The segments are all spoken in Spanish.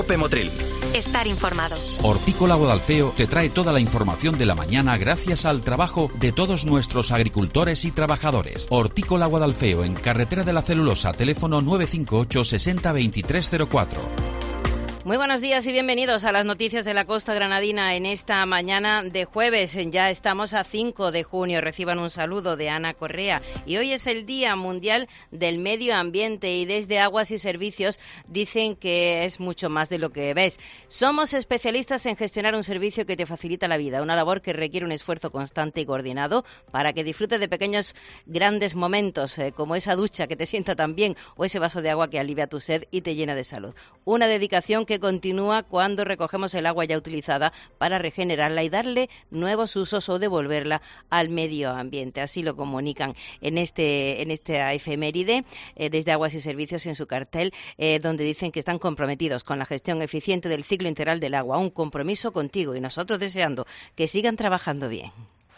COPE Motril. Estar informados. Hortícola Guadalfeo te trae toda la información de la mañana gracias al trabajo de todos nuestros agricultores y trabajadores. Hortícola Guadalfeo, en Carretera de la Celulosa, teléfono 958 60 2304. Muy buenos días y bienvenidos a las noticias de la Costa Granadina en esta mañana de jueves. Ya estamos a 5 de junio. Reciban un saludo de Ana Correa. Y hoy es el Día Mundial del Medio Ambiente y desde Aguas y Servicios dicen que es mucho más de lo que ves. Somos especialistas en gestionar un servicio que te facilita la vida, una labor que requiere un esfuerzo constante y coordinado para que disfrutes de pequeños grandes momentos, como esa ducha que te sienta tan bien o ese vaso de agua que alivia tu sed y te llena de salud. Una dedicación que continúa cuando recogemos el agua ya utilizada para regenerarla y darle nuevos usos o devolverla al medio ambiente. Así lo comunican en esta efeméride desde Aguas y Servicios en su cartel, donde dicen que están comprometidos con la gestión eficiente del ciclo integral del agua. Un compromiso contigo y nosotros deseando que sigan trabajando bien.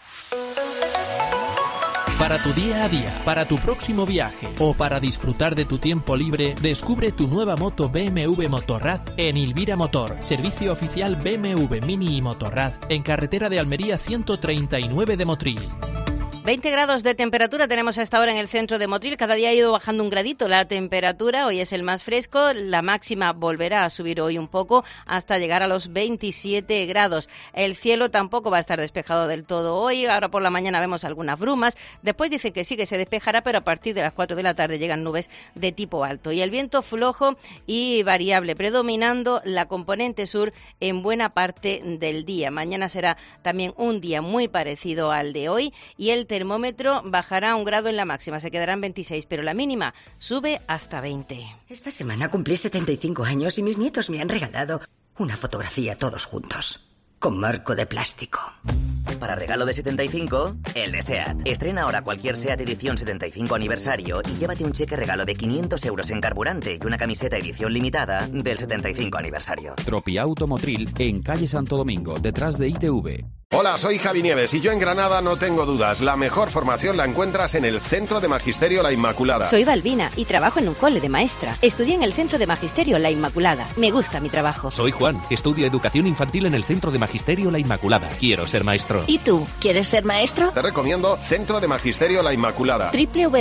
Para tu día a día, para tu próximo viaje o para disfrutar de tu tiempo libre, descubre tu nueva moto BMW Motorrad en Ilvira Motor, servicio oficial BMW Mini y Motorrad, en carretera de Almería 139 de Motril. 20 grados de temperatura tenemos a esta hora en el centro de Motril. Cada día ha ido bajando un gradito la temperatura. Hoy es el más fresco. La máxima volverá a subir hoy un poco hasta llegar a los 27 grados. El cielo tampoco va a estar despejado del todo hoy. Ahora por la mañana vemos algunas brumas. Después dicen que sí que se despejará, pero a partir de las 4 de la tarde llegan nubes de tipo alto. Y el viento flojo y variable, predominando la componente sur en buena parte del día. Mañana será también un día muy parecido al de hoy y el termómetro bajará 1 grado en la máxima, se quedará en 26, pero la mínima sube hasta 20. Esta semana cumplí 75 años y mis nietos me han regalado una fotografía todos juntos, con marco de plástico. Para regalo de 75, el de SEAT. Estrena ahora cualquier SEAT edición 75 aniversario y llévate un cheque regalo de 500 euros en carburante y una camiseta edición limitada del 75 aniversario. Tropiauto Motril, en calle Santo Domingo, detrás de ITV. Hola, soy Javi Nieves y yo en Granada no tengo dudas. La mejor formación la encuentras en el Centro de Magisterio La Inmaculada. Soy Balbina y trabajo en un cole de maestra. Estudié en el Centro de Magisterio La Inmaculada. Me gusta mi trabajo. Soy Juan. Estudio Educación Infantil en el Centro de Magisterio La Inmaculada. Quiero ser maestro. ¿Y tú? ¿Quieres ser maestro? Te recomiendo Centro de Magisterio La Inmaculada.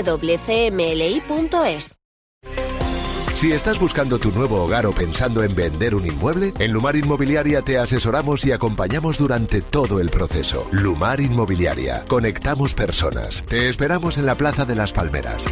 www.cmli.es. Si estás buscando tu nuevo hogar o pensando en vender un inmueble, en Lumar Inmobiliaria te asesoramos y acompañamos durante todo el proceso. Lumar Inmobiliaria. Conectamos personas. Te esperamos en la Plaza de las Palmeras.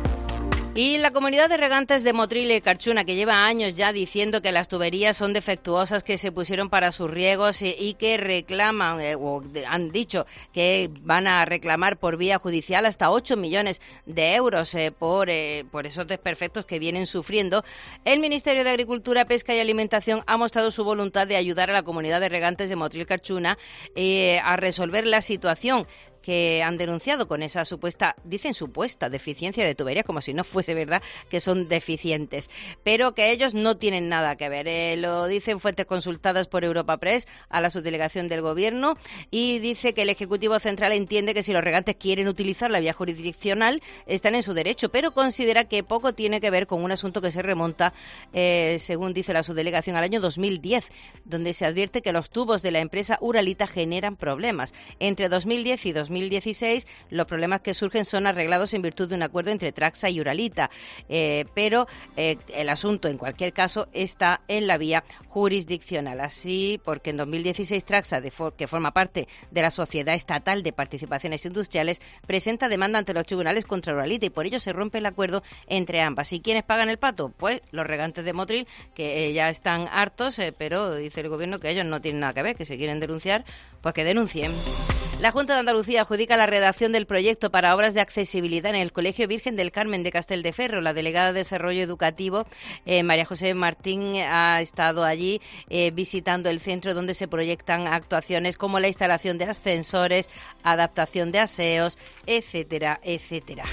Y la comunidad de regantes de Motril y Carchuna, que lleva años ya diciendo que las tuberías son defectuosas que se pusieron para sus riegos y que reclaman, o han dicho que van a reclamar por vía judicial hasta 8 millones de euros por esos desperfectos que vienen sufriendo, el Ministerio de Agricultura, Pesca y Alimentación ha mostrado su voluntad de ayudar a la comunidad de regantes de Motril y Carchuna a resolver la situación que han denunciado con esa supuesta deficiencia de tuberías, como si no fuese verdad que son deficientes, pero que ellos no tienen nada que ver. Lo dicen fuentes consultadas por Europa Press a la subdelegación del Gobierno, y dice que el Ejecutivo Central entiende que si los regantes quieren utilizar la vía jurisdiccional están en su derecho, pero considera que poco tiene que ver con un asunto que se remonta, según dice la subdelegación, al año 2010, donde se advierte que los tubos de la empresa Uralita generan problemas. Entre 2010 y 2016, los problemas que surgen son arreglados en virtud de un acuerdo entre Traxa y Uralita, pero el asunto, en cualquier caso, está en la vía jurisdiccional. Así, porque en 2016 Traxa, que forma parte de la Sociedad Estatal de Participaciones Industriales, presenta demanda ante los tribunales contra Uralita y por ello se rompe el acuerdo entre ambas. ¿Y quiénes pagan el pato? Pues los regantes de Motril, que ya están hartos, pero dice el Gobierno que ellos no tienen nada que ver, que si quieren denunciar, pues que denuncien. La Junta de Andalucía adjudica la redacción del proyecto para obras de accesibilidad en el Colegio Virgen del Carmen de Castelldeferro. La delegada de Desarrollo Educativo, María José Martín, ha estado allí visitando el centro donde se proyectan actuaciones como la instalación de ascensores, adaptación de aseos, etcétera, etcétera.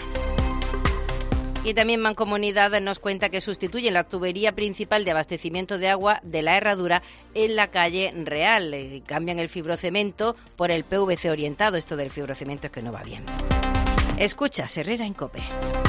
Y también Mancomunidad nos cuenta que sustituyen la tubería principal de abastecimiento de agua de la Herradura en la calle Real. Cambian el fibrocemento por el PVC orientado. Esto del fibrocemento es que no va bien. Escucha, Herrera en COPE.